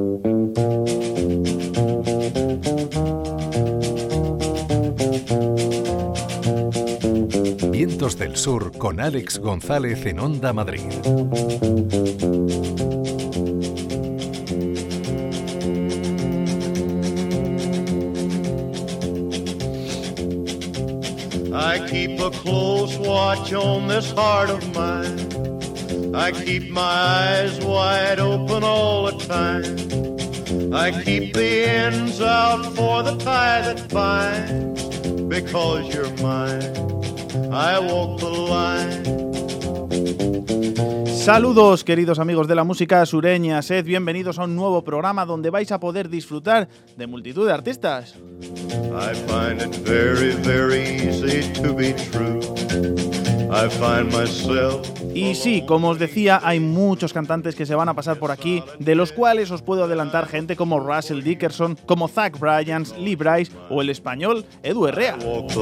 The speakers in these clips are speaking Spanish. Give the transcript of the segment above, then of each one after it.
Vientos del Sur con Alex González en Onda Madrid. I keep a close watch on this heart of mine. I keep my eyes wide open all the time. I keep the ends out for the tie that binds. Because you're mine, I walk the line. Saludos, queridos amigos de la música sureña. Sed bienvenidos a un nuevo programa donde vais a poder disfrutar de multitud de artistas. I find it very, very easy to be true. I find myself... Y sí, como os decía, hay muchos cantantes que se van a pasar por aquí, de los cuales os puedo adelantar gente como Russell Dickerson, como Zach Bryan, Lee Brice o el español Edu Herrea.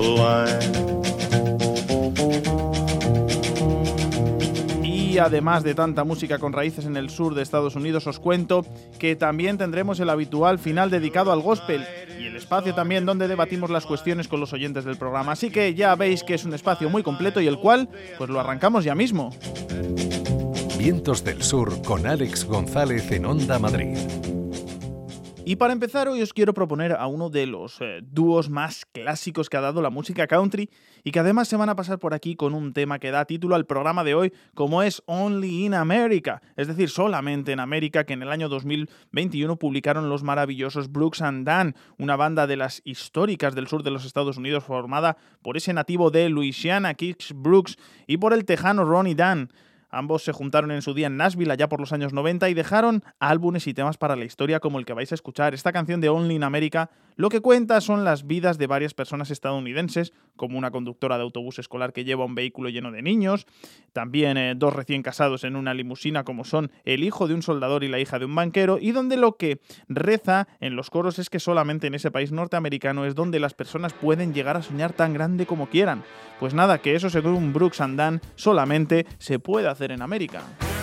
Y además de tanta música con raíces en el sur de Estados Unidos, os cuento que también tendremos el habitual final dedicado al gospel y el espacio también donde debatimos las cuestiones con los oyentes del programa. Así que ya veis que es un espacio muy completo y el cual, pues lo arrancamos ya mismo. Vientos del Sur con Alex González en Onda Madrid. Y para empezar, hoy os quiero proponer a uno de los dúos más clásicos que ha dado la música country y que además se van a pasar por aquí con un tema que da título al programa de hoy, como es Only in America, es decir, solamente en América, que en el año 2021 publicaron los maravillosos Brooks and Dunn, una banda de las históricas del sur de los Estados Unidos formada por ese nativo de Louisiana, Kix Brooks, y por el tejano Ronnie Dunn. Ambos se juntaron en su día en Nashville allá por los años 90 y dejaron álbumes y temas para la historia como el que vais a escuchar. Esta canción de Only in America lo que cuenta son las vidas de varias personas estadounidenses, como una conductora de autobús escolar que lleva un vehículo lleno de niños, también dos recién casados en una limusina como son el hijo de un soldador y la hija de un banquero, y donde lo que reza en los coros es que solamente en ese país norteamericano es donde las personas pueden llegar a soñar tan grande como quieran. Pues nada, que eso según Brooks and Dunn solamente se puede hacer en América.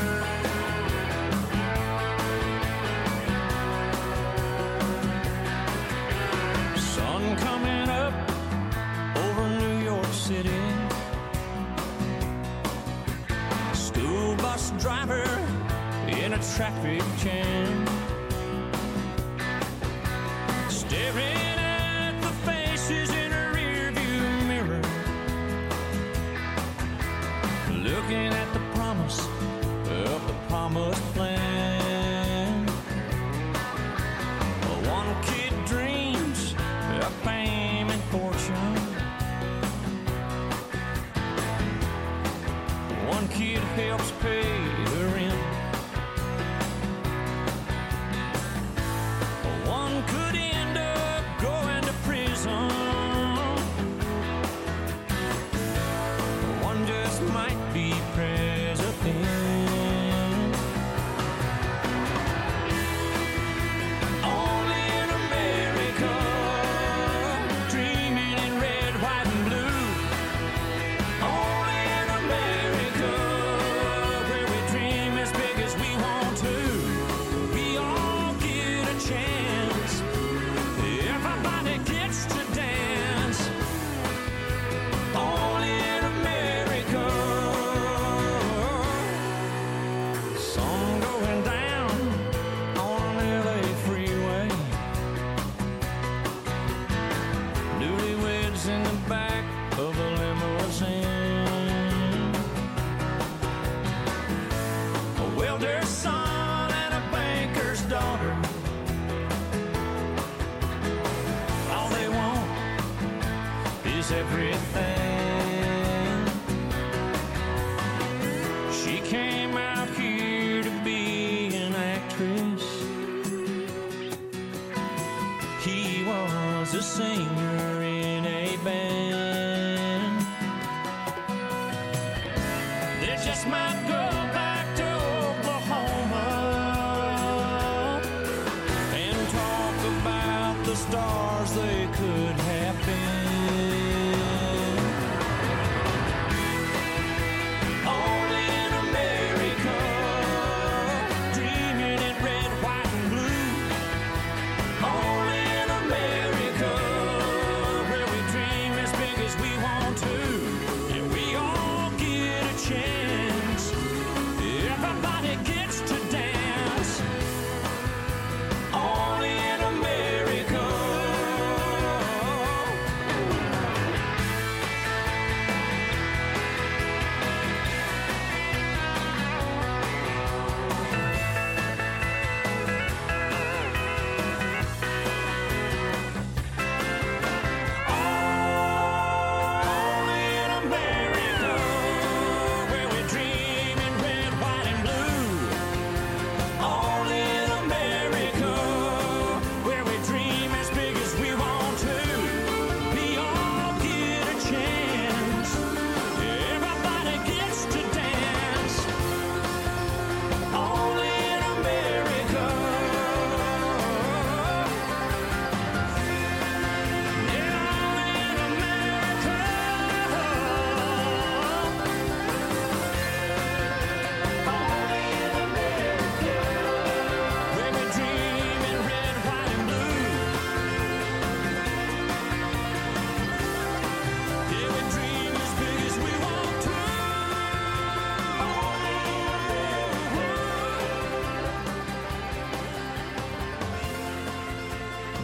Sun coming up over New York City. School bus driver in a traffic jam. Staring at the faces in a rearview mirror. Looking at the promise of the promised land. One kid dreams of fame and fortune. One kid helps pay the rent. One could end up going to prison. One just might be president. Only in America, dreaming in red, white and blue. Only in America, where we dream as big as we want to. We all get a chance. Everybody gets to dance. Only in America. Sun going down on an LA freeway. Newlyweds in the back of a limousine. A welder's son and a banker's daughter. All they want is everything. She came out here to be an actress. He was a singer in a band. They just might go back to Oklahoma and talk about the stars they could have been. Only in America, dreaming in red, white and blue.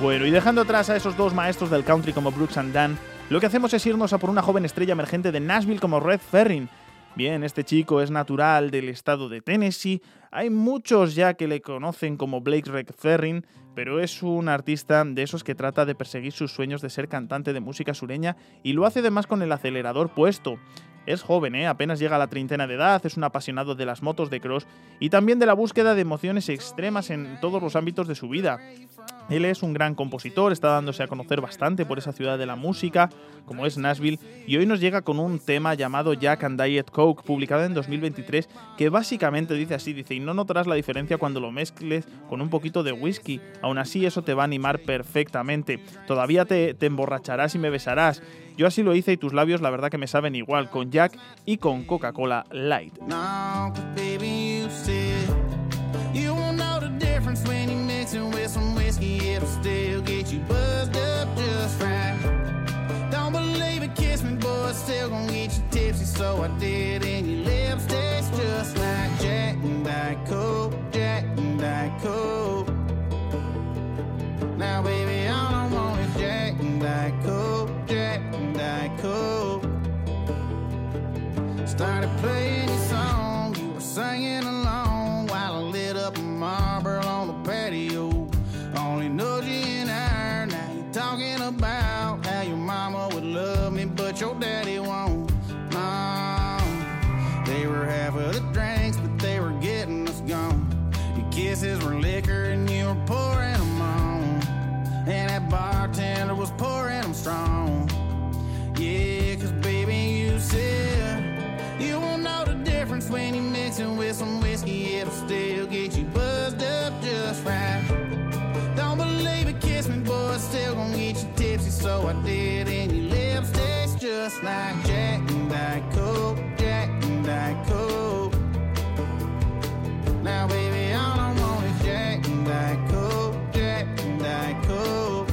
Bueno, y dejando atrás a esos dos maestros del country como Brooks and Dunn, lo que hacemos es irnos a por una joven estrella emergente de Nashville como Rhett Ferrin. Bien, este chico es natural del estado de Tennessee. Hay muchos ya que le conocen como Blake Rhett Ferrin, pero es un artista de esos que trata de perseguir sus sueños de ser cantante de música sureña y lo hace además con el acelerador puesto. Es joven, apenas llega a la treintena de edad, es un apasionado de las motos de cross y también de la búsqueda de emociones extremas en todos los ámbitos de su vida. Él es un gran compositor, está dándose a conocer bastante por esa ciudad de la música, como es Nashville, y hoy nos llega con un tema llamado Jack and Diet Coke, publicado en 2023, que básicamente dice así, y no notarás la diferencia cuando lo mezcles con un poquito de whisky, aún así eso te va a animar perfectamente, todavía te emborracharás y me besarás. Yo así lo hice y tus labios la verdad que me saben igual, con Jack y con Coca-Cola Light. No, baby, you said you won't know the difference when you mix it with some whiskey. It'll still get you buzzed up just right. Don't believe it, kiss me, boy, it's still gonna get you tipsy. So I did, and your lips taste just like Jack and Diet Coke, Jack and Diet Coke. Now, baby, all I want is Jack and Diet Coke, Jack and Diet Coke. Started playing your song, you were singing along while I lit up a Marlboro on the patio. Only knows you in her, now you're talking about how your mama would love me, but your daddy won't. No, they were half of the drinks, but they were getting us gone. Your kisses were liquor and you were pouring them on, and that bartender was pouring them strong. Yeah, 'cause baby, you said you won't know the difference when you mix it with some whiskey. It'll still get you buzzed up just right. Don't believe it, kiss me, boy, it's still gonna get you tipsy. So I did, and your lips taste just like Jack and Diet Coke, Jack and Diet Coke. Now, baby, all I want is Jack and Diet Coke, Jack and Diet Coke.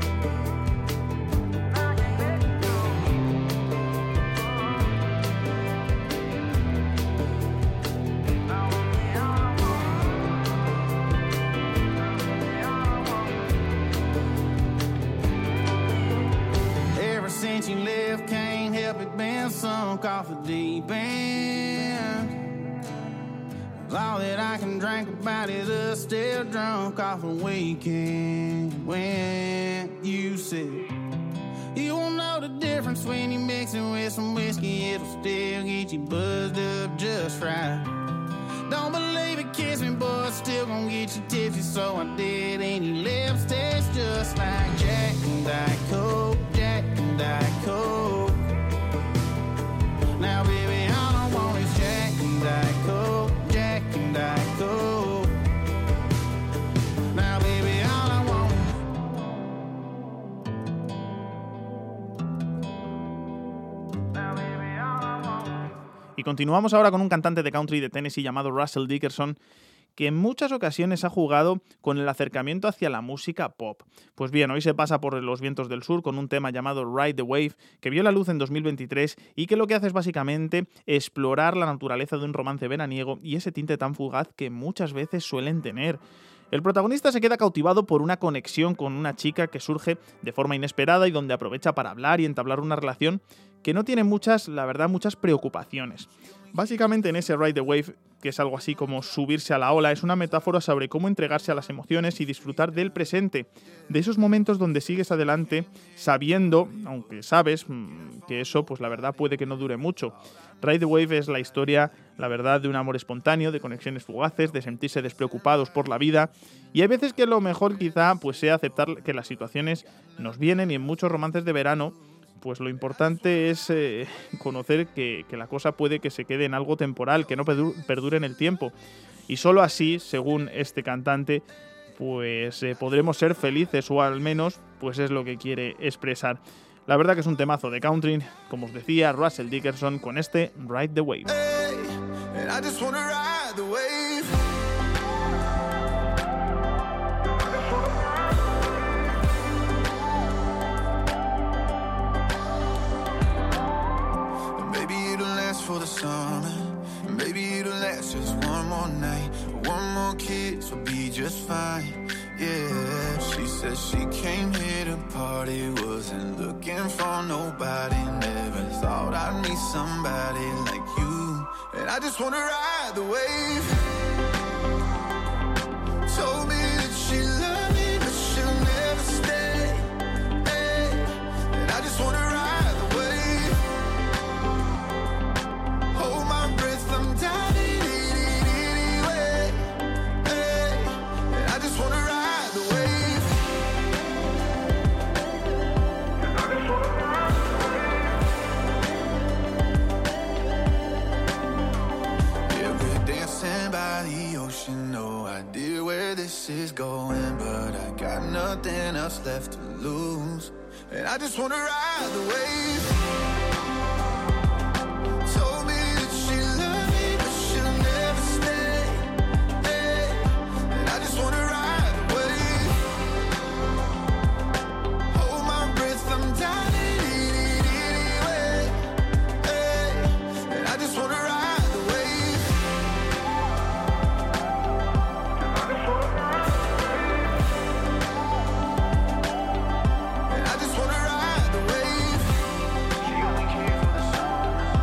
Since you left, can't help it, been sunk off the deep end. 'Cause all that I can drink about is us still drunk off a weekend. When you said you won't know the difference when you mix it with some whiskey, it'll still get you buzzed up just right. Don't believe it, kiss me, boy, it's still gonna get you tipsy. So I did, and your lips taste just like Jack and Diet Coke, Jack and Diet Coke. Now, baby, all I want is Jack and Diet Coke, Jack and Diet Coke. Now, baby, all I want. Now, baby, all I want. Y continuamos ahora con un cantante de country de Tennessee llamado Russell Dickerson, que en muchas ocasiones ha jugado con el acercamiento hacia la música pop. Pues bien, hoy se pasa por los vientos del sur con un tema llamado Ride the Wave, que vio la luz en 2023 y que lo que hace es básicamente explorar la naturaleza de un romance veraniego y ese tinte tan fugaz que muchas veces suelen tener. El protagonista se queda cautivado por una conexión con una chica que surge de forma inesperada y donde aprovecha para hablar y entablar una relación que no tiene muchas preocupaciones. Básicamente en ese Ride the Wave, que es algo así como subirse a la ola, es una metáfora sobre cómo entregarse a las emociones y disfrutar del presente, de esos momentos donde sigues adelante sabiendo, aunque sabes que eso pues la verdad puede que no dure mucho. Ride the Wave es la historia, la verdad, de un amor espontáneo, de conexiones fugaces, de sentirse despreocupados por la vida, y hay veces que lo mejor quizá pues sea aceptar que las situaciones nos vienen, y en muchos romances de verano pues lo importante es conocer que la cosa puede que se quede en algo temporal, que no perdure en el tiempo. Y solo así, según este cantante, pues podremos ser felices, o al menos pues es lo que quiere expresar. La verdad que es un temazo de country, como os decía, Russell Dickerson con este Ride the Wave. Hey, and I just wanna ride the wave. For the summer, maybe it'll last just one more night. One more kiss will be just fine. Yeah, she Said she came here to party, wasn't looking for nobody. Never thought I'd meet somebody like you. And I just wanna ride the wave. Told me that she loved me, but she'll never stay. Hey. And I just wanna ride the wave. Hold my breath, I'm dying anyway. Hey. And I just wanna ride the wave. Yeah, we're dancing by the ocean, no idea where this is going, but I got nothing else left to lose, and I just wanna ride the wave. Told me that she loved me, but she'll never stay. Hey. And I just wanna ride the wave. Hold my breath, I'm dying anyway. Hey. And I just wanna ride the wave. And I just wanna ride the wave. She only cares for the sun.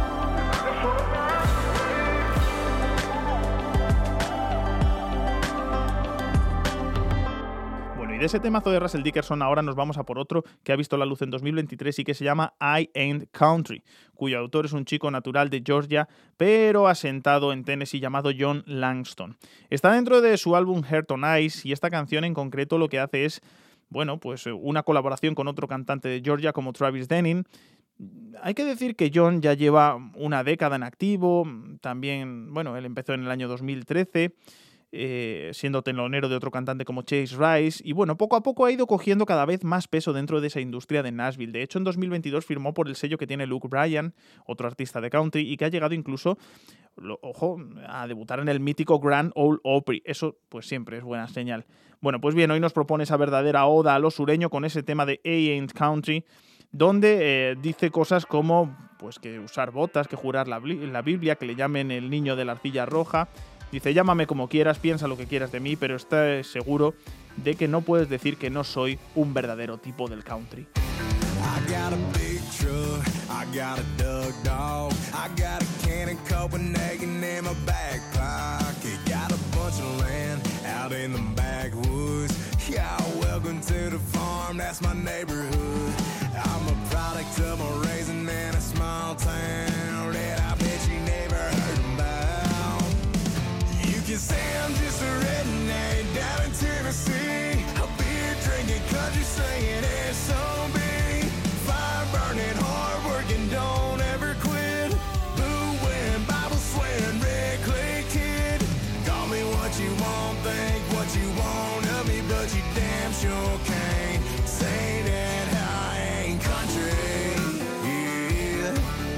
Bueno, y de ese temazo de Russell Dickerson ahora nos vamos a por otro que ha visto la luz en 2023 y que se llama I Ain't Country, cuyo autor es un chico natural de Georgia, pero asentado en Tennessee llamado John Langston. Está dentro de su álbum Heart on Ice y esta canción en concreto lo que hace es, bueno, pues una colaboración con otro cantante de Georgia como Travis Denning. Hay que decir que John ya lleva una década en activo, también, bueno, él empezó en el año 2013, siendo telonero de otro cantante como Chase Rice, y bueno, poco a poco ha ido cogiendo cada vez más peso dentro de esa industria de Nashville. De hecho, en 2022 firmó por el sello que tiene Luke Bryan, otro artista de country, y que ha llegado incluso, ojo, a debutar en el mítico Grand Ole Opry. Eso, pues siempre es buena señal. Bueno, pues bien, hoy nos propone esa verdadera oda a lo sureño con ese tema de I Ain't Country, donde dice cosas como pues que usar botas, que jurar la Biblia, que le llamen el niño de la arcilla roja. Dice, llámame como quieras, piensa lo que quieras de mí, pero está seguro de que no puedes decir que no soy un verdadero tipo del country. I got a big truck, I got a Doug dog, I got a can of Copenhagen in my back pocket, got a bunch of land out in the backwoods. Yeah, welcome to the farm, that's my neighborhood. I'm a product of my raising in a small town that I bet you never heard about. You can say I'm just a redneck down in Tennessee, a beer drinking, country singing SOB, fire burning, hard working, don't ever quit, blue wearing, Bible swearing, red clay kid. Call me what you want, think what you want of me, but you damn sure can't say that I ain't country. Yeah.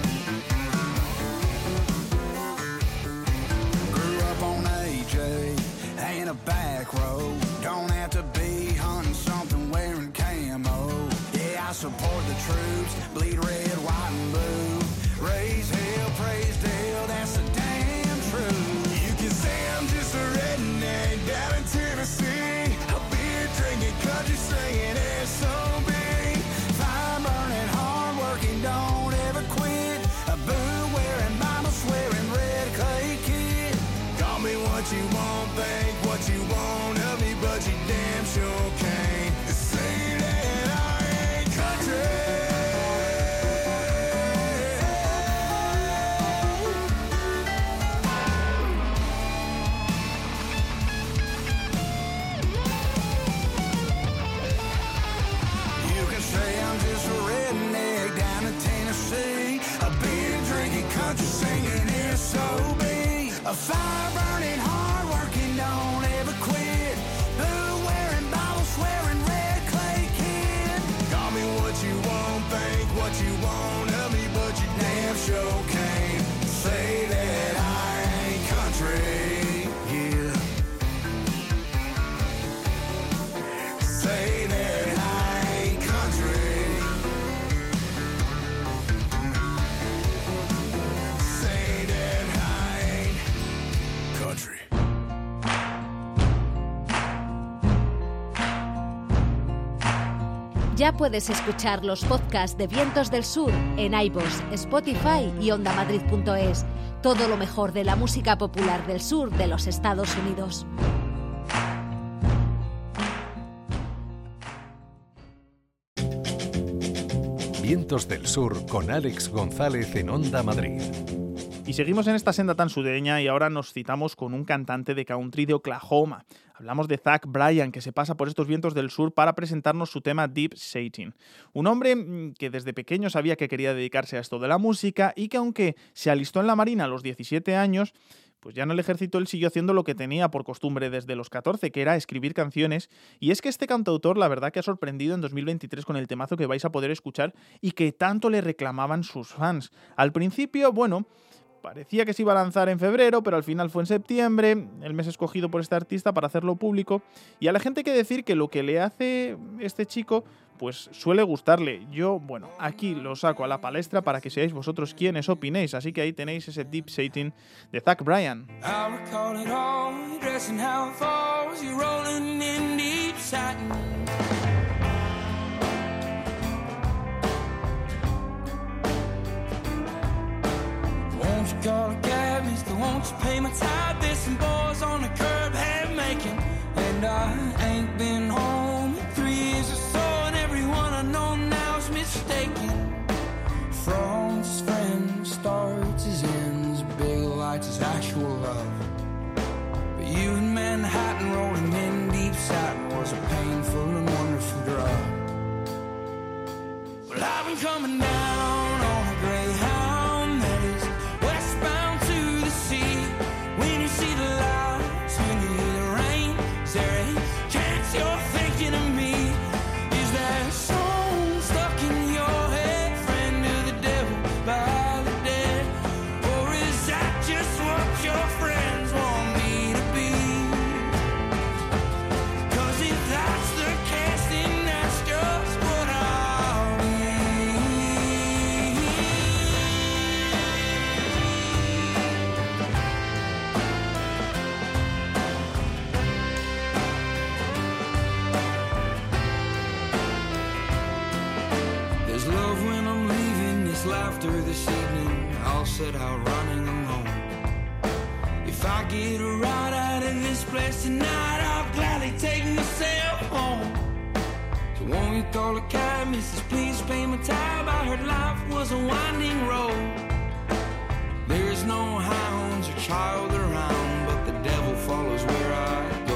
Grew up on AJ, ain't a back road. Don't have to be hunting something wearing camo. Yeah, I support the troops, bleed red, white, and blue. Raise hell, praise Dale, that's the damn truth. You can say I'm just a redneck down in Tennessee, a beer drinking, country singing SOB, Fire burning, hard working, don't ever quit. A boo wearing, Bible swearing, red clay kid. call me what you want, think what you want of me, but you damn sure can't say that I ain't country. You can say I'm just a redneck down in Tennessee, a beer drinking, country singing SOB, a fire burning, hard working, don't ever quit. Blue wearing, Bible swearing, red clay kid. Call me what you want, think what you want of me, but you damn sure can't say that I ain't country. Yeah. Say that I ain't country. Say that I ain't Ya puedes escuchar los podcasts de Vientos del Sur en iVoox, Spotify y ondamadrid.es. Todo lo mejor de la música popular del sur de los Estados Unidos. Vientos del Sur con Alex González en Onda Madrid. Y seguimos en esta senda tan sureña y ahora nos citamos con un cantante de country de Oklahoma. Hablamos de Zach Bryan, que se pasa por estos vientos del sur para presentarnos su tema Deep Satan. Un hombre que desde pequeño sabía que quería dedicarse a esto de la música y que aunque se alistó en la Marina a los 17 años, pues ya en el ejército él siguió haciendo lo que tenía por costumbre desde los 14, que era escribir canciones. Y es que este cantautor, la verdad que ha sorprendido en 2023 con el temazo que vais a poder escuchar y que tanto le reclamaban sus fans. Al principio, bueno, parecía que se iba a lanzar en febrero, pero al final fue en septiembre, el mes escogido por este artista para hacerlo público. Y a la gente hay que decir que lo que le hace este chico, pues suele gustarle. Yo, bueno, aquí lo saco a la palestra para que seáis vosotros quienes opinéis. Así que ahí tenéis ese Deep Satan de Zach Bryan. I recall it all, dressing how it falls, you rolling in deep satin. Won't you call a cab, mister, won't you pay my tab? There's some boys on the curb half making, and I ain't been home in 3 years or so, and everyone I know now is mistaken. From his friend starts his ends, big lights his actual love. But you in Manhattan rolling in deep satin was a painful and wonderful drug. Well, I've been coming down on a Greyhound that is westbound to the sea. When you see the lights, when you hear the rain, is there a chance you're thinking of me? Is there a song stuck in your head, friend of the devil by the dead? Or is that just what your friends want me to be? 'Cause if that's the case, then that's just what I'll be. There's love when I'm leaving, this laughter this evening. I'll set out running alone. If I get a ride out of this place tonight, I'll gladly take myself home. So won't you call a cab, missus, please pay my tab. I heard life was a winding road. There's no hounds or child around, but the devil follows where I go.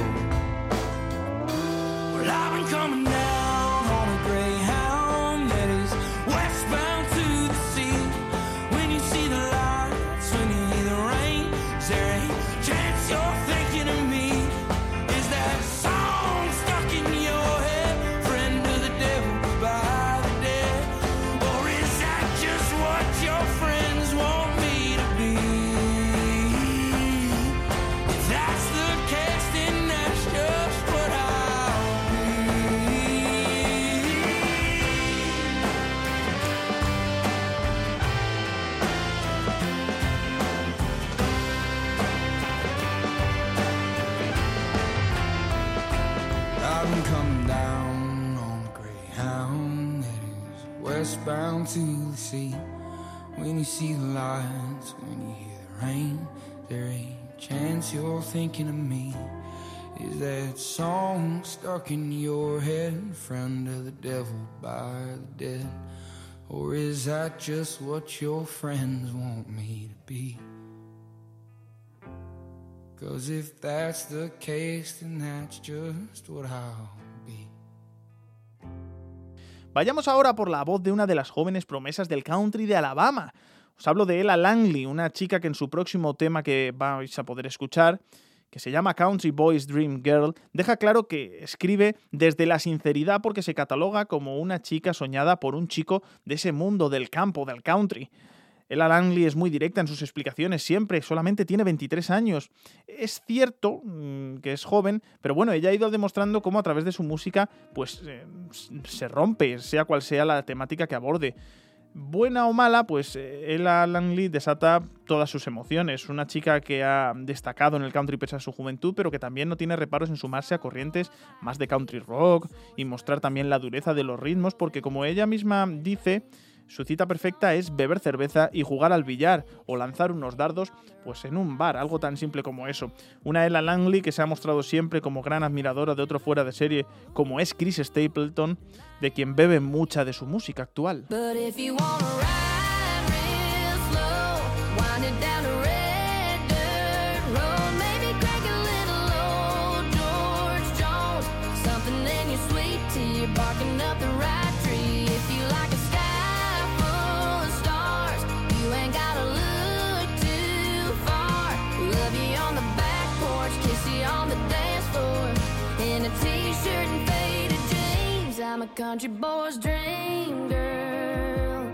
Well, I've been coming down on a Greyhound that is westbound to the sea. When you see the lights, when you hear the rain, is there a chance you're thinking of me? Is that song stuck in your head, friend of the devil by the dead? Or is that just what your friends want me to be? If that's the case, then that's just what I'll be. I've been coming down on a Greyhound that is westbound to the sea. When you see the lights, when you hear the rain, there ain't a chance you're thinking of me. Is that song stuck in your head, friend of the devil by the dead? Or is that just what your friends want me to be? 'Cause if that's the case, then that's just what I'll be. Vayamos ahora por la voz de una de las jóvenes promesas del country de Alabama. Os hablo de Ella Langley, una chica que en su próximo tema que vais a poder escuchar, que se llama Country Boy's Dream Girl, deja claro que escribe desde la sinceridad porque se cataloga como una chica soñada por un chico de ese mundo del campo, del country. Ella Langley es muy directa en sus explicaciones siempre, solamente tiene 23 años. Es cierto que es joven, pero bueno, ella ha ido demostrando cómo a través de su música pues se rompe, sea cual sea la temática que aborde. Buena o mala, pues Ella Langley desata todas sus emociones. Una chica que ha destacado en el country pese a su juventud, pero que también no tiene reparos en sumarse a corrientes más de country rock y mostrar también la dureza de los ritmos, porque como ella misma dice, su cita perfecta es beber cerveza y jugar al billar o lanzar unos dardos pues en un bar, algo tan simple como eso. Una Ella Langley que se ha mostrado siempre como gran admiradora de otro fuera de serie como es Chris Stapleton, de quien bebe mucha de su música actual. But if you wanna ride real slow, wind it down a red dirt road, maybe crack a little old George Jones, something in your sweet tea, barking up the right tree. If you like a sky full of stars, you ain't gotta look too far. Love you on the back porch, kiss you on the dance floor, in a t-shirt and faded jeans. I'm a country boy's dream girl.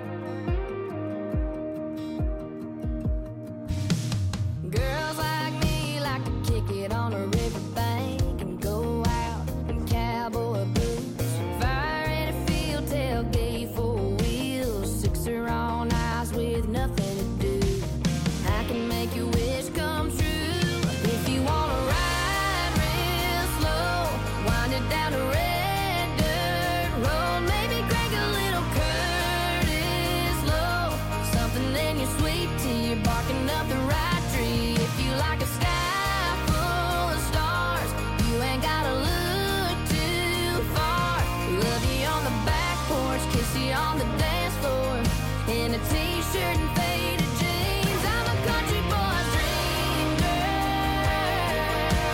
Girls like me like to kick it on a riverbank and go out in cowboy boots. Fire in a field, tailgate, four wheels, sixer on ice with nothing to do. I can make your wish come true. If you wanna ride real slow, wind it down a red dirt road, maybe crack a little Curtis Low, something in your sweet tea, you're barking up the right tree. If you like a sky full of stars, you ain't gotta look too far. Love you on the back porch, kiss you on the dance floor, in a t-shirt and faded jeans. I'm a country boy's dream girl.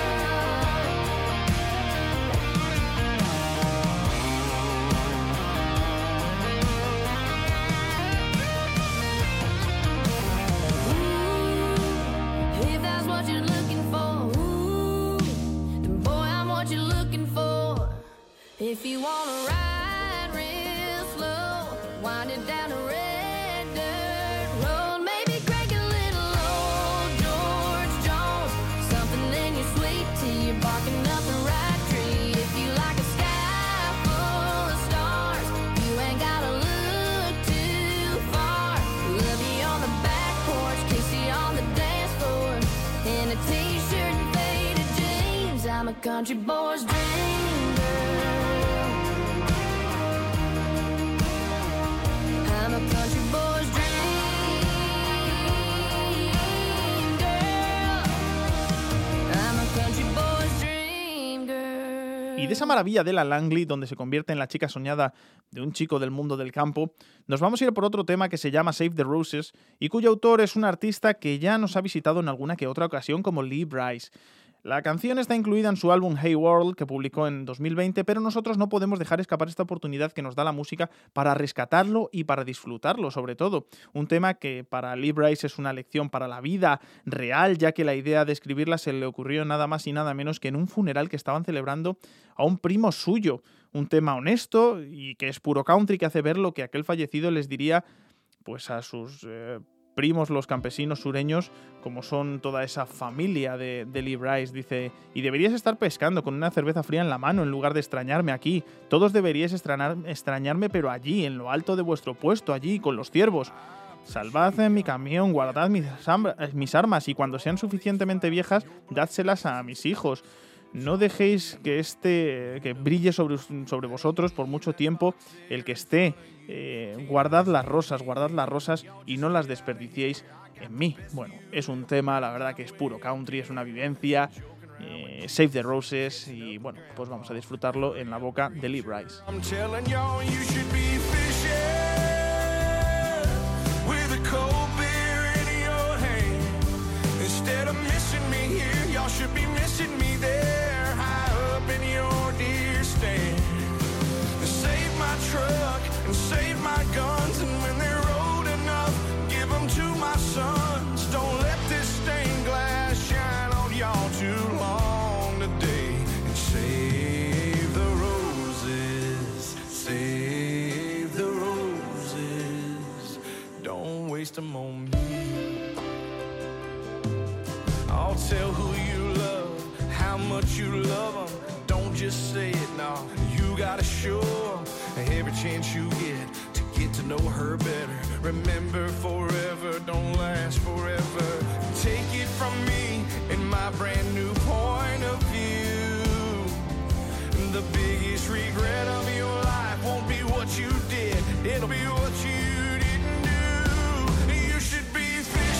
Ooh, if that's what you're looking for, ooh, then boy, I'm what you're looking for. If you wanna ride real slow, wind it down a red dirt road, maybe crack a little old George Jones, something in your sweet tea, you're barking up the right tree. If you like a sky full of stars, you ain't gotta look too far. Love you on the back porch, kiss you on the dance floor, in a t-shirt and faded jeans. I'm a country boy's dream girl. I'm a country boy's dream girl. I'm a country boy's dream girl. Y de esa maravilla de Ella Langley, donde se convierte en la chica soñada de un chico del mundo del campo, nos vamos a ir por otro tema que se llama Save the Roses y cuyo autor es un artista que ya nos ha visitado en alguna que otra ocasión como Lee Brice. La canción está incluida en su álbum Hey World, que publicó en 2020, pero nosotros no podemos dejar escapar esta oportunidad que nos da la música para rescatarlo y para disfrutarlo, sobre todo. Un tema que para Lee Brice es una lección para la vida real, ya que la idea de escribirla se le ocurrió nada más y nada menos que en un funeral que estaban celebrando a un primo suyo. Un tema honesto y que es puro country, que hace ver lo que aquel fallecido les diría pues a sus primos, los campesinos sureños, como son toda esa familia de Lee Brice. Dice: y deberíais estar pescando con una cerveza fría en la mano en lugar de extrañarme aquí. Todos deberíais extrañarme, pero allí, en lo alto de vuestro puesto, allí, con los ciervos. Salvad en mi camión, guardad mis armas y cuando sean suficientemente viejas, dádselas a mis hijos. No dejéis que brille sobre vosotros por mucho tiempo el que esté. Guardad las rosas y no las desperdiciéis en mí. Bueno, es un tema, la verdad que es puro country, es una vivencia. Save the Roses y bueno, pues vamos a disfrutarlo en la boca de Lee Brice. I'm telling y'all you should be fishing with a cold beer in your hand. Instead of missing me here, y'all should be missing me there, high up in your deer stand. Save my truck and save my guns, and when they're old enough, give them to my sons. Don't let this stained glass shine on y'all too long today. And save the roses, save the roses. Don't waste them on me. I'll tell who you love, how much you love them. Don't just say it now, you gotta show every chance you get to get to know her better. Remember, forever don't last forever. Take it from me and my brand new point of view. The biggest regret of your life won't be what you did, it'll be what you didn't do. You should be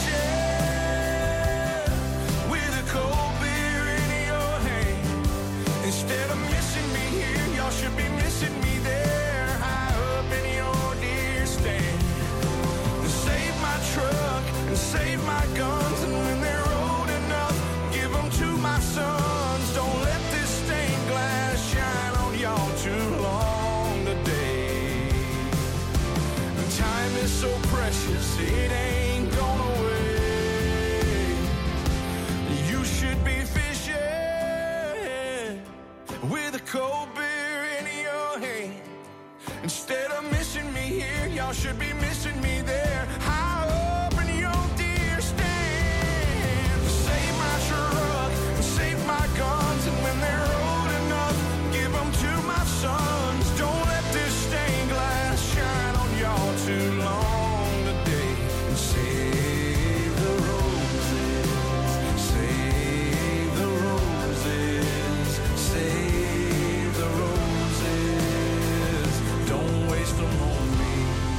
fishing with a cold beer in your hand. Instead of missing me here, y'all should be missing me there, high up in your deer stand. Save my truck and save my guns, and when they're old enough, give them to my sons. Don't let this stained glass shine on y'all too long today. Time is so precious, it ain't gone away. You should be fishing with a cold beer in your hand. Instead of missing me here, y'all should be missing me there, high up in your deer stand. Save my truck and save my guns, and when they're old enough, give them to my sons. Don't let this stained glass shine on y'all too long today. And save the roses, save the roses, save the roses. Don't waste them on me.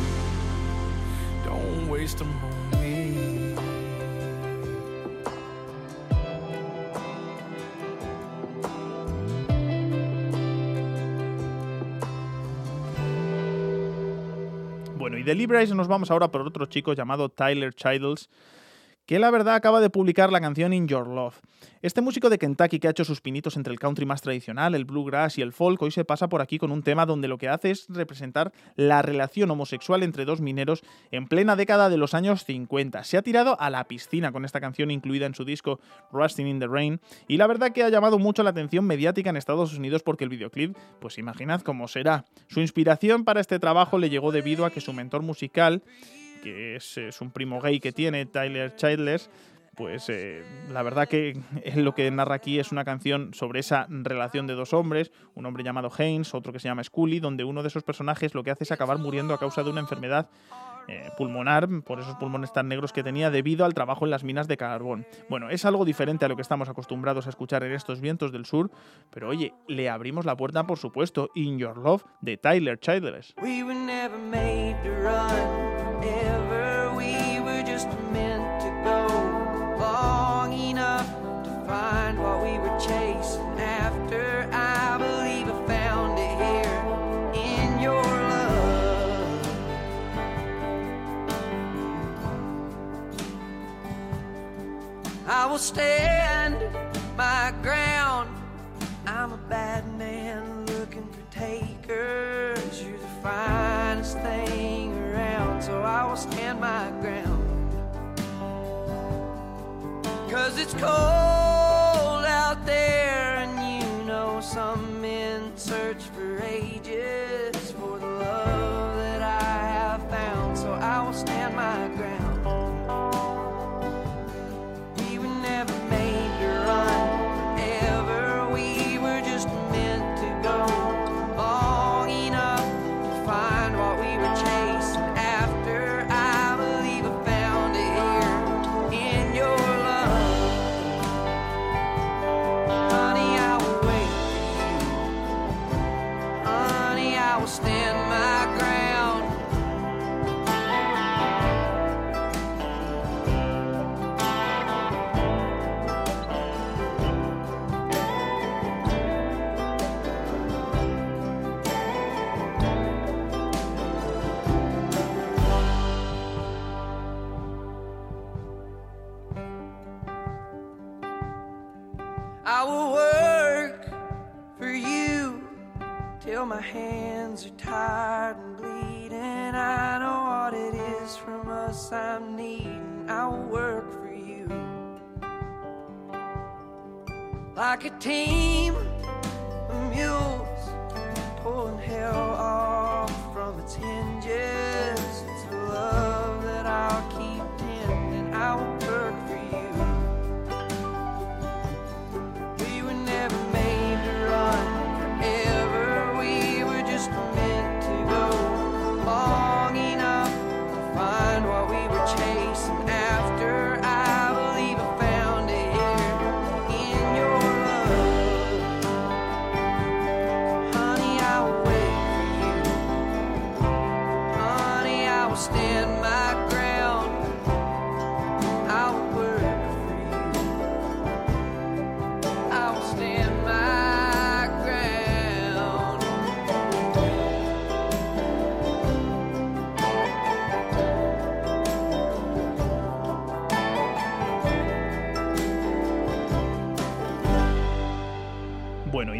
Don't waste them on me. Bueno, y de Libres nos vamos ahora por otro chico llamado Tyler Childers, que la verdad acaba de publicar la canción In Your Love. Este músico de Kentucky que ha hecho sus pinitos entre el country más tradicional, el bluegrass y el folk, hoy se pasa por aquí con un tema donde lo que hace es representar la relación homosexual entre dos mineros en plena década de los años 50. Se ha tirado a la piscina con esta canción incluida en su disco Rusting in the Rain, y la verdad que ha llamado mucho la atención mediática en Estados Unidos porque el videoclip, pues imaginad cómo será. Su inspiración para este trabajo le llegó debido a que su mentor musical, que es un primo gay que tiene, Tyler Childers, pues la verdad que lo que narra aquí es una canción sobre esa relación de dos hombres, un hombre llamado Haynes, otro que se llama Scully, donde uno de esos personajes lo que hace es acabar muriendo a causa de una enfermedad pulmonar, por esos pulmones tan negros que tenía debido al trabajo en las minas de carbón. Bueno, es algo diferente a lo que estamos acostumbrados a escuchar en estos vientos del sur, pero oye, le abrimos la puerta, por supuesto, In Your Love de Tyler Childers. We were never made to run forever. We were just meant to go long enough to find what we were chasing after. I believe I found it here in your love. I will stand my ground. I'm a bad man looking for takers. You're the finest thing around, so I will stand my ground. 'Cause it's cold out there, and you know some men search for ages for the love that I have found, so I will stand my ground. We were never made to run forever. We were just meant to go long enough to find what we were chasing after. I believe I found it here in your love. Honey, I will wait for you. Honey, I will stand my ground. I will work for you till my hands are tired and bleeding. I know what it is from us I'm needing. I will work for you like a team of mules pulling hell off from its hinges. It's the love that I'll keep tending. I will work for you. We were never made to run forever. We were just meant to go long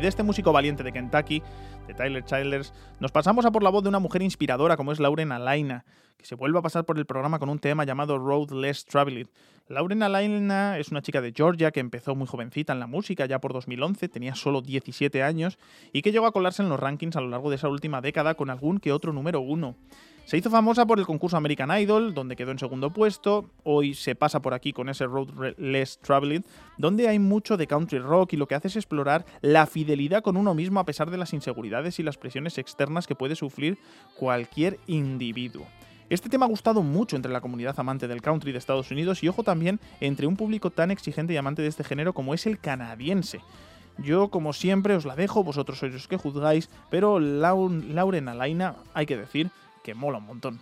de este músico valiente de Kentucky, de Tyler Childers, nos pasamos a por la voz de una mujer inspiradora como es Lauren Alaina, que se vuelve a pasar por el programa con un tema llamado Road Less Traveled. Lauren Alaina es una chica de Georgia que empezó muy jovencita en la música, ya por 2011, tenía solo 17 años, y que llegó a colarse en los rankings a lo largo de esa última década con algún que otro número 1. Se hizo famosa por el concurso American Idol, donde quedó en segundo puesto. Hoy se pasa por aquí con ese Road Less Traveled, donde hay mucho de country rock y lo que hace es explorar la fidelidad con uno mismo a pesar de las inseguridades y las presiones externas que puede sufrir cualquier individuo. Este tema ha gustado mucho entre la comunidad amante del country de Estados Unidos y, ojo, también entre un público tan exigente y amante de este género como es el canadiense. Yo, como siempre, os la dejo, vosotros sois los que juzgáis, pero Lauren Alaina, hay que decir que mola un montón.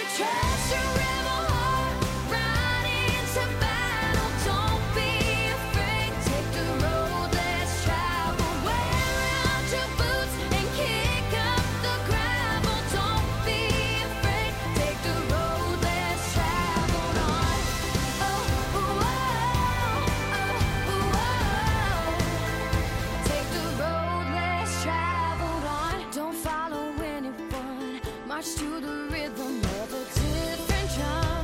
To the rhythm of a different drum.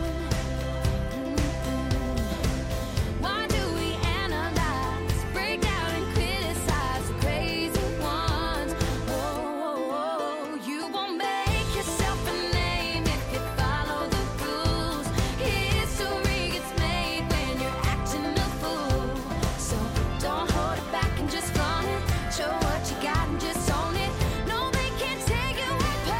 Why do we analyze, break down and criticize the crazy ones? Oh, you won't make yourself a name if you follow the rules. History gets made when you're acting a fool. So don't hold it back and just flaunt it. Show what you got and just own it. No, they can't take you apart.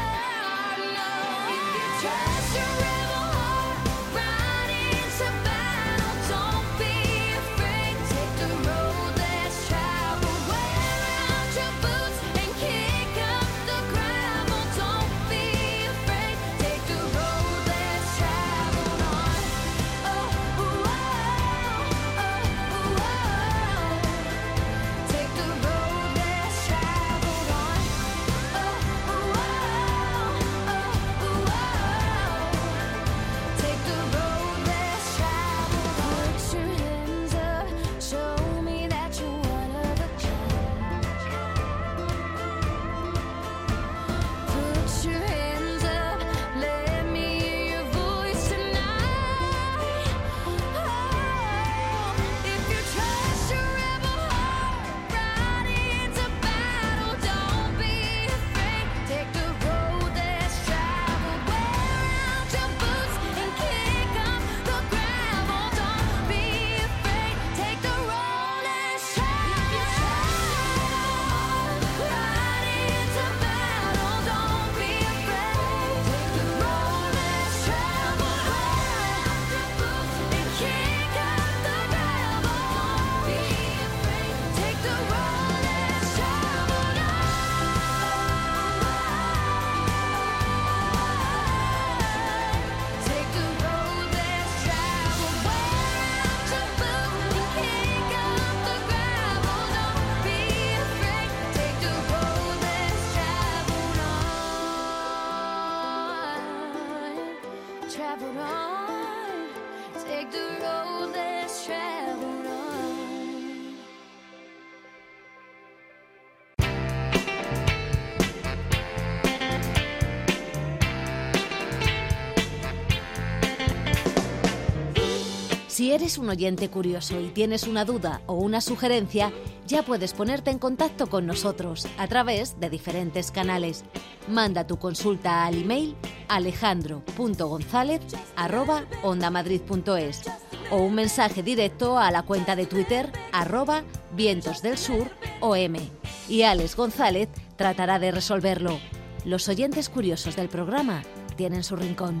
Trust your rebel heart, ride into battle. Don't be afraid, take the road less traveled. Wear out your boots and kick up the gravel. Don't be afraid, take the road less traveled on. Take the road less traveled on. Take the road less traveled. Put your hands up, show me that you're one of a kind. Put your hands up, let me hear your voice tonight. Oh, if you trust your rebel heart, ride into battle. Don't be afraid, take the road less traveled. Wear out your boots and kick up the gravel. Don't be afraid, take the road less traveled. Ride into battle. Don't be afraid, take the road less traveled. Wear out your boots and kick up the gravel. Don't be afraid, take the road less traveled. Take the road less traveled. Wear out your boots and kick up the gravel. Don't be afraid. Take the road less traveled on. Traveled on. Take the road less traveled on. Si eres un oyente curioso y tienes una duda o una sugerencia, ya puedes ponerte en contacto con nosotros a través de diferentes canales. Manda tu consulta al email alejandro.gonzalez@ondamadrid.es o un mensaje directo a la cuenta de Twitter @vientosdelsurOM y Alex González tratará de resolverlo. Los oyentes curiosos del programa tienen su rincón.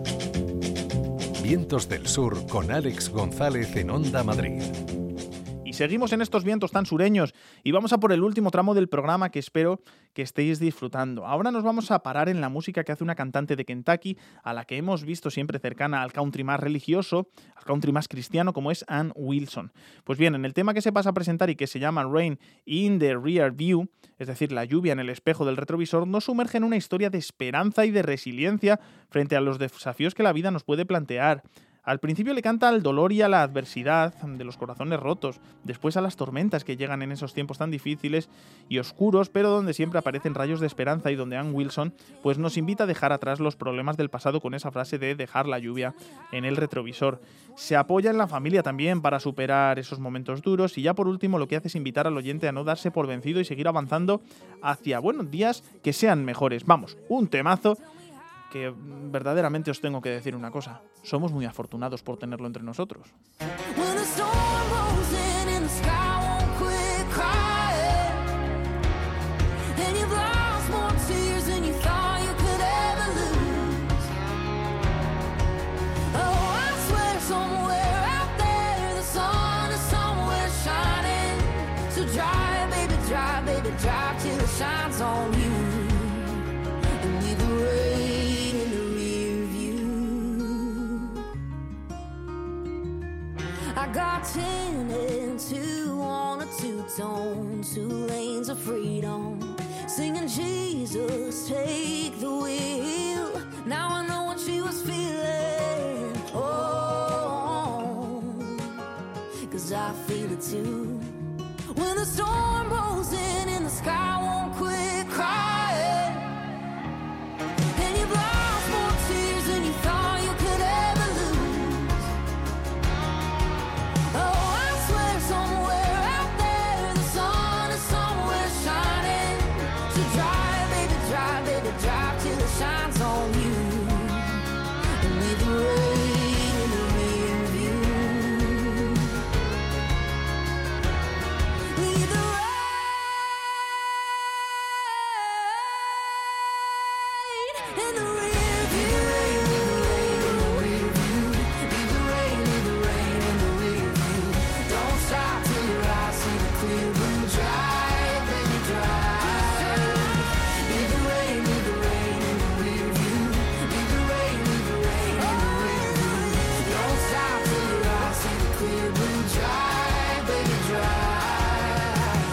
Vientos del Sur con Alex González en Onda Madrid. Y seguimos en estos vientos tan sureños y vamos a por el último tramo del programa que espero que estéis disfrutando. Ahora nos vamos a parar en la música que hace una cantante de Kentucky a la que hemos visto siempre cercana al country más religioso, al country más cristiano, como es Ann Wilson. Pues bien, en el tema que se pasa a presentar y que se llama Rain in the Rear View, es decir, la lluvia en el espejo del retrovisor, nos sumerge en una historia de esperanza y de resiliencia frente a los desafíos que la vida nos puede plantear. Al principio le canta al dolor y a la adversidad de los corazones rotos, después a las tormentas que llegan en esos tiempos tan difíciles y oscuros, pero donde siempre aparecen rayos de esperanza y donde Ann Wilson pues nos invita a dejar atrás los problemas del pasado con esa frase de dejar la lluvia en el retrovisor. Se apoya en la familia también para superar esos momentos duros y ya por último lo que hace es invitar al oyente a no darse por vencido y seguir avanzando hacia buenos días que sean mejores. Vamos, un temazo que verdaderamente os tengo que decir una cosa. Somos muy afortunados por tenerlo entre nosotros. When the storm rolls in and the sky won't quit crying, and you've lost more tears than you thought you could ever lose. Oh, I swear somewhere out there the sun is somewhere shining. So drive, baby, drive till it shines on you. And leave the rain in the rear view. I got 10 and 2 on a two-tone, 2 lanes of freedom, singing Jesus, take the wheel. Now I know what she was feeling, oh, 'cause I feel it too. When the storm rolls in and the sky won't quit crying, and you've lost more tears than you thought you could ever lose. Oh, I swear somewhere out there the sun is somewhere shining. So drive, baby, drive till it shines on you. And leave the rain in the rear view. Leave the rain in the rear view. Leave the rain in the rear view. Don't stop till your eyes see the clear blue. Drive, baby, drive. Leave the rain in the rear view. Leave the rain in the rear view. Don't stop till your eyes see the clear blue. Drive, baby, drive.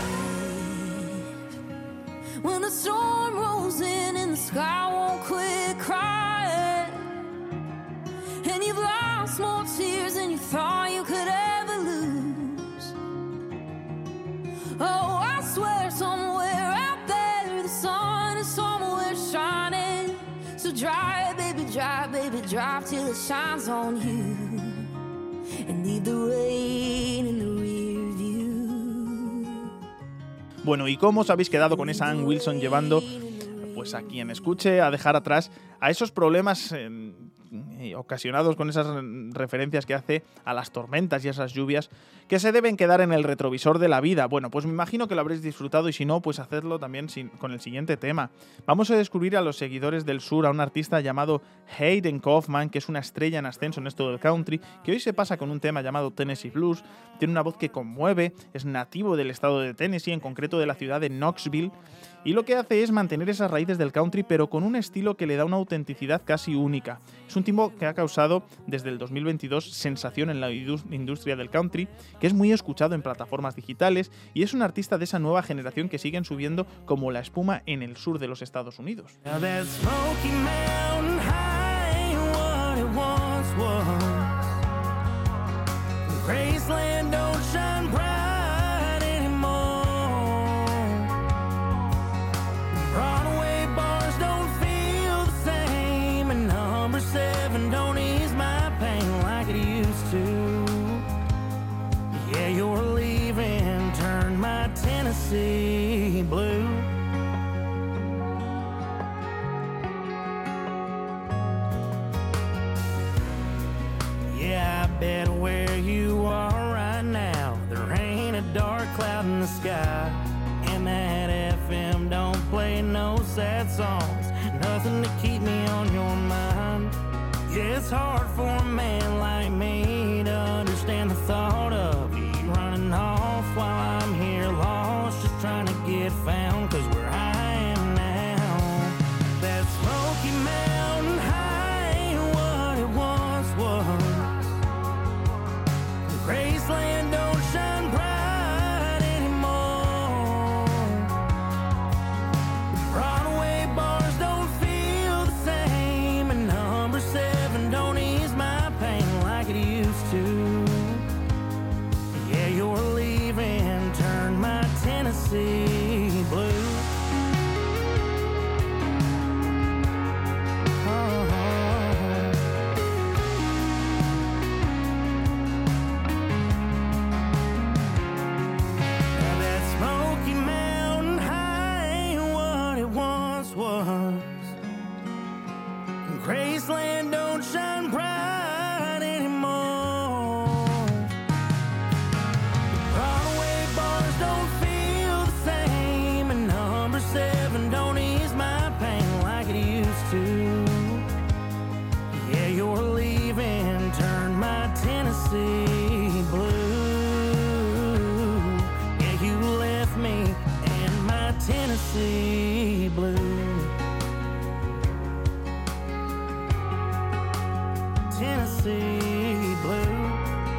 When the storm rolls in and the sky won't quit crying, and you've lost more tears than you thought you could ever lose. Oh, I swear somewhere out there the sun is somewhere shining. So drive, baby, drive till it shines on you. And leave the rain in the rear view. Bueno, ¿y cómo os habéis quedado con esa Ann Wilson llevando pues a quien escuche a dejar atrás a esos problemas ocasionados con esas referencias que hace a las tormentas y a esas lluvias que se deben quedar en el retrovisor de la vida? Bueno, pues me imagino que lo habréis disfrutado y si no, pues hacedlo también con el siguiente tema. Vamos a descubrir a los seguidores del sur a un artista llamado Hayden Kaufman, que es una estrella en ascenso en esto del country, que hoy se pasa con un tema llamado Tennessee Blues. Tiene una voz que conmueve, es nativo del estado de Tennessee, en concreto de la ciudad de Knoxville, y lo que hace es mantener esas raíces del country, pero con un estilo que le da una autenticidad casi única. Es un tipo que ha causado desde el 2022 sensación en la industria del country, que es muy escuchado en plataformas digitales y es un artista de esa nueva generación que siguen subiendo como la espuma en el sur de los Estados Unidos. Now that Smoky Mountain High ain't what it once was. Graceland don't shine bright anymore. Broadway bars don't feel the same, and number 7 don't ease my pain like it used to. Yeah, your leaving turned my Tennessee blue. Yeah, I bet where you are right now there ain't a dark cloud in the sky, and that FM don't play no sad songs, nothing to keep me on your mind. Yeah, it's hard for a man like me to understand the thought of you running home sea blue.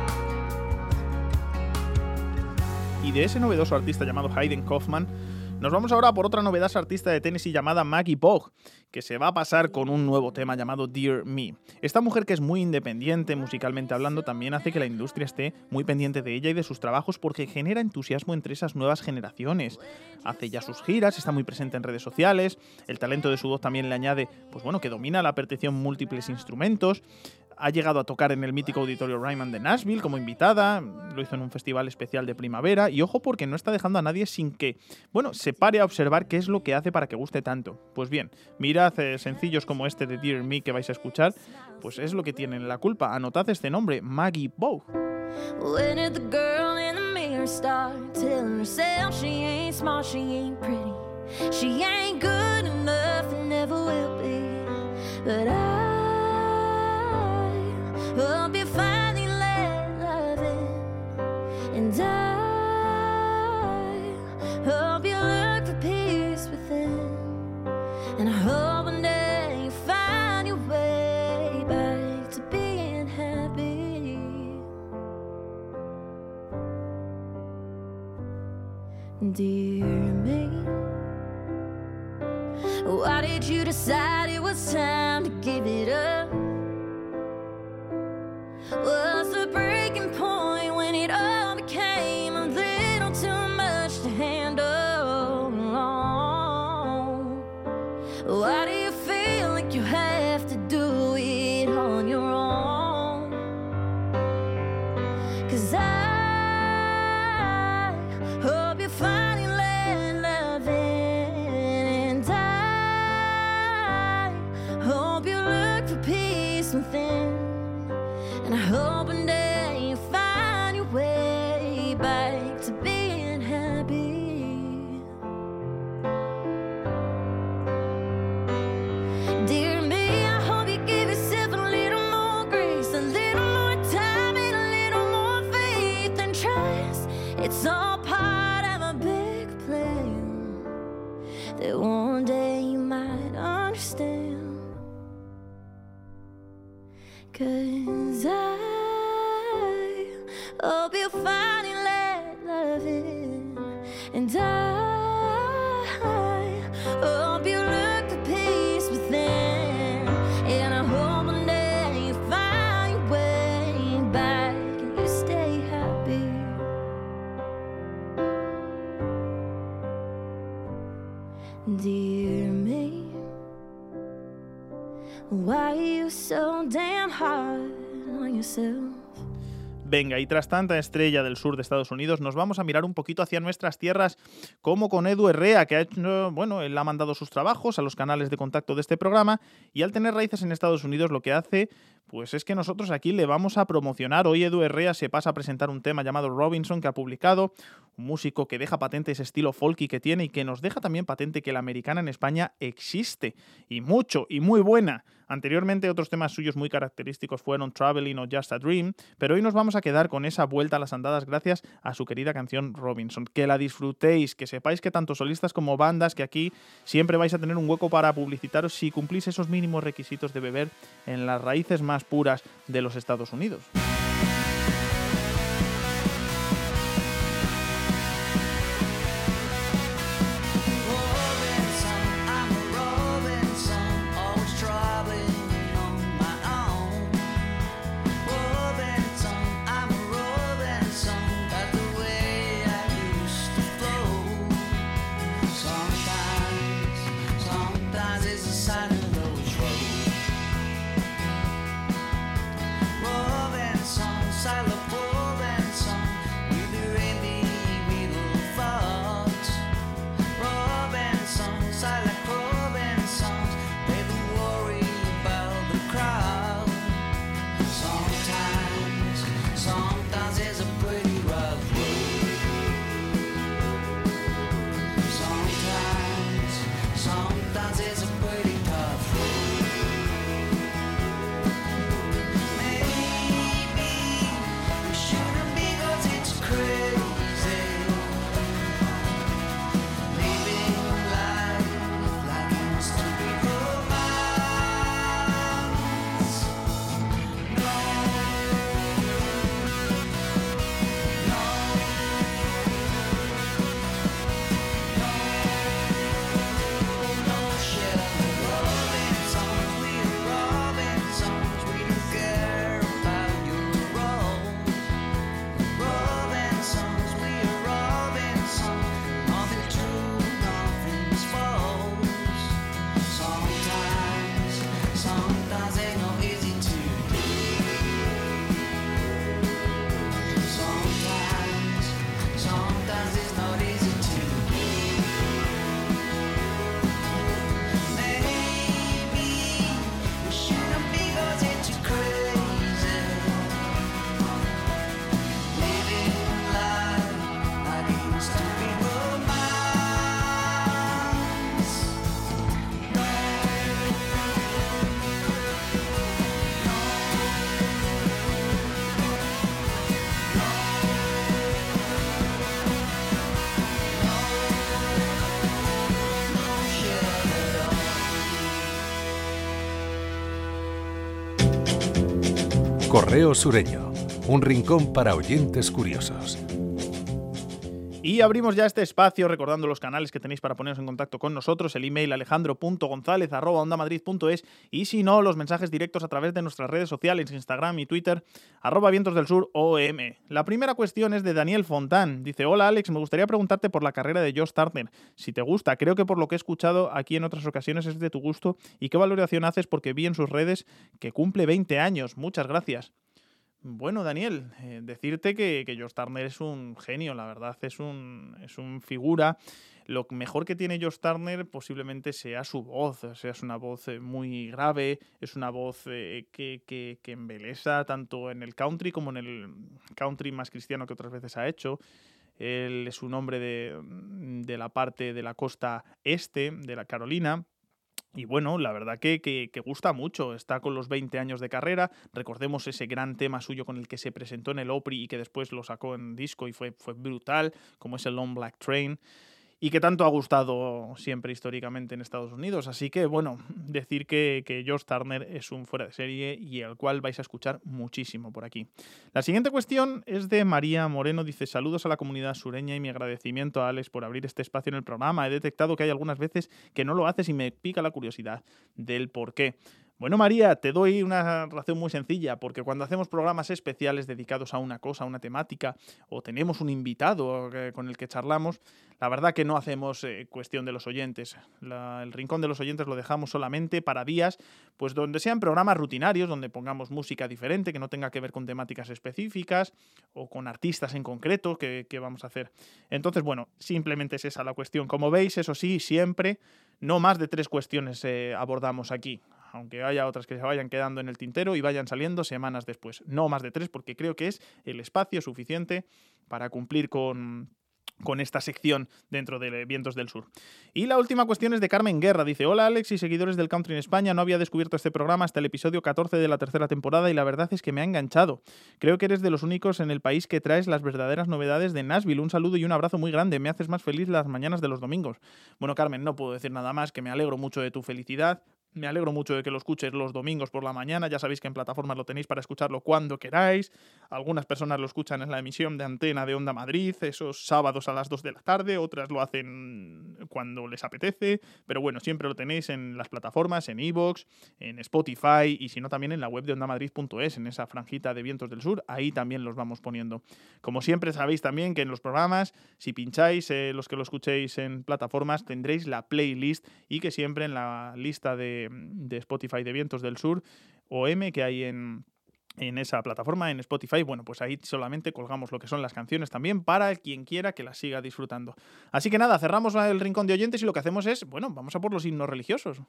Y de ese novedoso artista llamado Hayden Kaufman, nos vamos ahora por otra novedosa artista de Tennessee llamada Maggie Bogue, que se va a pasar con un nuevo tema llamado Dear Me. Esta mujer, que es muy independiente musicalmente hablando, también hace que la industria esté muy pendiente de ella y de sus trabajos, porque genera entusiasmo entre esas nuevas generaciones. Hace ya sus giras, está muy presente en redes sociales, el talento de su voz también le añade, pues bueno, que domina la percepción múltiples instrumentos. Ha llegado a tocar en el mítico auditorio Ryman de Nashville como invitada, lo hizo en un festival especial de primavera, y ojo, porque no está dejando a nadie sin que, bueno, se pare a observar qué es lo que hace para que guste tanto. Pues bien, mirad sencillos como este de Dear Me que vais a escuchar, pues es lo que tienen la culpa. Anotad este nombre, Maggie Bogue. When did the girl in the mirror start telling herself she ain't smart, she ain't pretty, she ain't good enough and never will be? But I hope you finally let love in, and I hope you look for peace within, and I hope one day you find your way back to being happy. Dear me, why did you decide it was time to give it up? What's the breaking point when it all became a little too much to handle? Why do you feel like you have to do it on your own? 'Cause I hope you finally let love in, and I hope you look for peace within, and I hope one day you find your way back to being happy. Dear me, I hope you give yourself a little more grace, a little more time, and a little more faith and trust. It's all part of a big plan that one day you might understand. 'Cause I hope you finally let love in, and I hope you look for peace within, and I hope one day you find your way back and you stay happy. Dear me, why are you so damn hard on yourself? Venga, y tras tanta estrella del sur de Estados Unidos, nos vamos a mirar un poquito hacia nuestras tierras, como con Edu Herrea, que ha hecho, bueno, él ha mandado sus trabajos a los canales de contacto de este programa, y al tener raíces en Estados Unidos, lo que hace, pues es que nosotros aquí le vamos a promocionar. Hoy Edu Herrea se pasa a presentar un tema llamado Robinson, que ha publicado, un músico que deja patente ese estilo folky que tiene, y que nos deja también patente que la americana en España existe, y mucho, y muy buena. Anteriormente otros temas suyos muy característicos fueron Traveling o Just a Dream, pero hoy nos vamos a quedar con esa vuelta a las andadas gracias a su querida canción Robinson. Que la disfrutéis, que sepáis que tanto solistas como bandas, que aquí siempre vais a tener un hueco para publicitaros si cumplís esos mínimos requisitos de beber en las raíces más puras de los Estados Unidos. Moving Correo Sureño, un rincón para oyentes curiosos. Y abrimos ya este espacio recordando los canales que tenéis para poneros en contacto con nosotros, el email alejandro.gonzalez@ondamamadrid.es y si no, los mensajes directos a través de nuestras redes sociales, Instagram y Twitter, @vientos-del-sur-om. La primera cuestión es de Daniel Fontán. Dice: hola Alex, me gustaría preguntarte por la carrera de Josh Turner. Si te gusta, creo que por lo que he escuchado aquí en otras ocasiones es de tu gusto. ¿Y qué valoración haces? Porque vi en sus redes que cumple 20 años. Muchas gracias. Bueno, Daniel, decirte que Josh Turner es un genio, la verdad, es un figura. Lo mejor que tiene Josh Turner posiblemente sea su voz, o sea, es una voz muy grave, es una voz que embelesa tanto en el country como en el country más cristiano que otras veces ha hecho. Él es un hombre de la parte de la costa este, de la Carolina. Y bueno, la verdad que gusta mucho, está con los 20 años de carrera. Recordemos ese gran tema suyo con el que se presentó en el Opry y que después lo sacó en disco y fue brutal, como es el Long Black Train, y que tanto ha gustado siempre históricamente en Estados Unidos. Así que, bueno, decir que Josh Turner es un fuera de serie y al cual vais a escuchar muchísimo por aquí. La siguiente cuestión es de María Moreno. Dice: saludos a la comunidad sureña y mi agradecimiento a Alex por abrir este espacio en el programa. He detectado que hay algunas veces que no lo haces y me pica la curiosidad del por qué. Bueno, María, te doy una razón muy sencilla, porque cuando hacemos programas especiales dedicados a una cosa, a una temática, o tenemos un invitado con el que charlamos, la verdad que no hacemos cuestión de los oyentes. El rincón de los oyentes lo dejamos solamente para días pues donde sean programas rutinarios, donde pongamos música diferente, que no tenga que ver con temáticas específicas o con artistas en concreto que vamos a hacer. Entonces, bueno, simplemente es esa la cuestión. Como veis, eso sí, siempre no más de 3 cuestiones abordamos aquí, aunque haya otras que se vayan quedando en el tintero y vayan saliendo semanas después. No más de 3, porque creo que es el espacio suficiente para cumplir con esta sección dentro de Vientos del Sur. Y la última cuestión es de Carmen Guerra. Dice: hola Alex y seguidores del country en España, no había descubierto este programa hasta el episodio 14 de la 3ª temporada y la verdad es que me ha enganchado. Creo que eres de los únicos en el país que traes las verdaderas novedades de Nashville. Un saludo y un abrazo muy grande, me haces más feliz las mañanas de los domingos. Bueno, Carmen, no puedo decir nada más, que me alegro mucho de tu felicidad. Me alegro mucho de que lo escuches los domingos por la mañana. Ya sabéis que en plataformas lo tenéis para escucharlo cuando queráis. Algunas personas lo escuchan en la emisión de antena de Onda Madrid, esos sábados a las 2 de la tarde. Otras lo hacen cuando les apetece. Pero bueno, siempre lo tenéis en las plataformas, en iVoox, en Spotify y si no también en la web de ondamadrid.es, en esa franjita de Vientos del Sur. Ahí también los vamos poniendo. Como siempre sabéis también que en los programas, si pincháis, los que lo escuchéis en plataformas, tendréis la playlist y que siempre en la lista de Spotify de Vientos del Sur OM que hay en esa plataforma, en Spotify, bueno, pues ahí solamente colgamos lo que son las canciones también para quien quiera que las siga disfrutando. Así que nada, cerramos el rincón de oyentes y lo que hacemos es, bueno, vamos a por los himnos religiosos.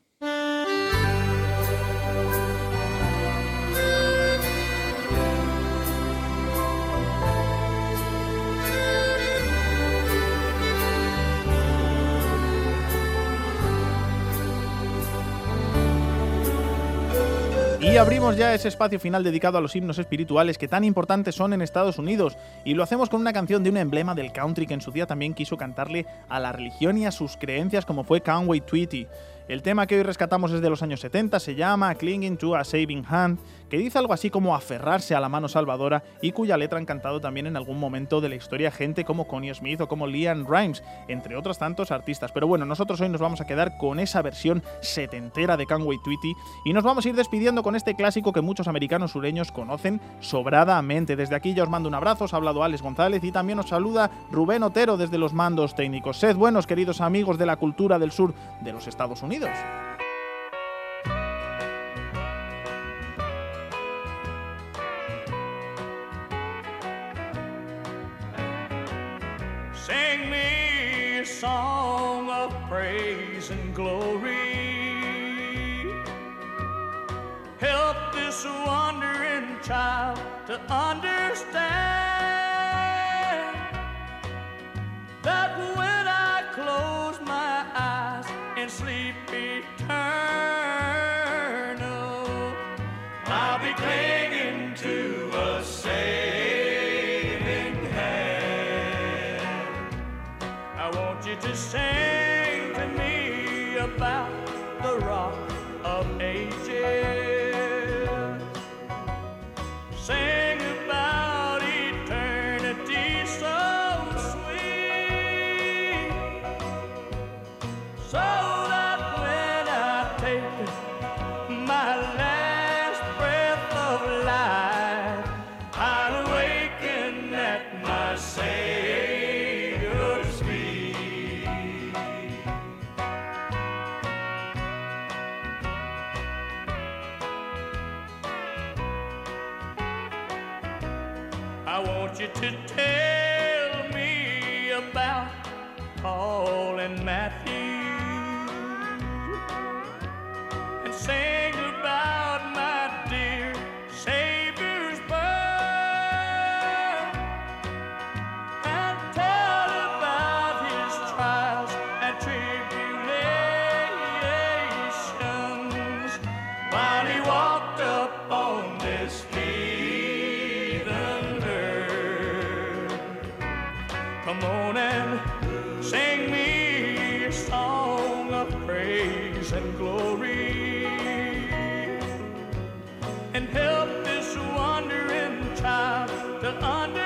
Y abrimos ya ese espacio final dedicado a los himnos espirituales que tan importantes son en Estados Unidos. Y lo hacemos con una canción de un emblema del country que en su día también quiso cantarle a la religión y a sus creencias, como fue Conway Twitty. El tema que hoy rescatamos es de los años 70, se llama Clinging to a Saving Hand, que dice algo así como aferrarse a la mano salvadora y cuya letra han cantado también en algún momento de la historia gente como Connie Smith o como LeAnn Rimes, entre otros tantos artistas. Pero bueno, nosotros hoy nos vamos a quedar con esa versión setentera de Conway Twitty y nos vamos a ir despidiendo con este clásico que muchos americanos sureños conocen sobradamente. Desde aquí ya os mando un abrazo, os ha hablado Alex González y también os saluda Rubén Otero desde los mandos técnicos. Sed buenos, queridos amigos de la cultura del sur de los Estados Unidos. Sing me a song of praise and glory. Help this wandering child to understand that when I close my eyes in sleep eternal, I'll be clinging to a saving hand. I want you to sing to me about the Rock of Ages. I want you to tell me about Paul and Matthew and sing about my dear Savior's birth and tell about his trials and tribulations while he walked up on this heathen earth. Come on and sing me a song of praise and glory and help this wandering child to understand